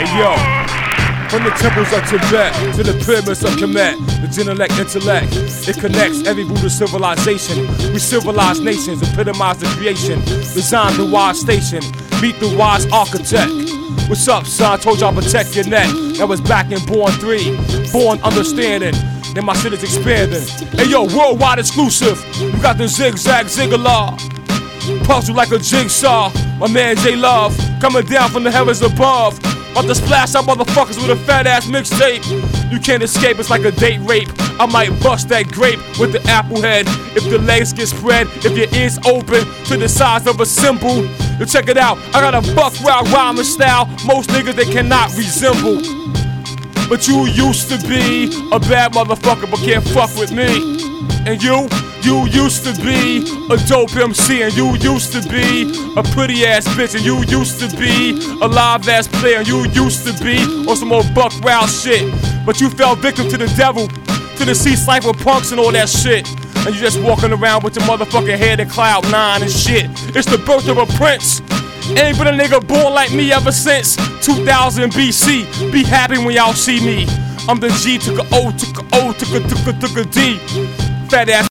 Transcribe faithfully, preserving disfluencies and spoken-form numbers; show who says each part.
Speaker 1: Hey yo, from the temples of Tibet to the pyramids of Kemet, the Genelec intellect, it connects every Buddhist civilization. We civilize nations, epitomize the creation, design the wise station, meet the wise architect. What's up, son? Told y'all protect your neck. That was back in Born three, Born Understanding. Then my shit is expanding. Hey yo, worldwide exclusive. You got the zigzag ziggalar, puzzle like a jigsaw. My man J Love coming down from the heavens above. About to splash out motherfuckers with a fat ass mixtape. You can't escape, it's like a date rape. I might bust that grape with the apple head. If the legs get spread, if your ears open to the size of a cymbal. You check it out, I got a buck wild rhyming style most niggas they cannot resemble. But you used to be a bad motherfucker but can't fuck with me. And you, you used to be a dope M C, and you used to be a pretty ass bitch, and you used to be a live ass player, and you used to be on some old buck wild shit. But you fell victim to the devil, to the sea cypher punks and all that shit. And you just walking around with your motherfucking head in cloud nine and shit. It's the birth of a prince. Ain't been a nigga born like me ever since two thousand B C. Be happy when y'all see me. I'm the G, took a O, took a O, took a, took a, took a D. Fat ass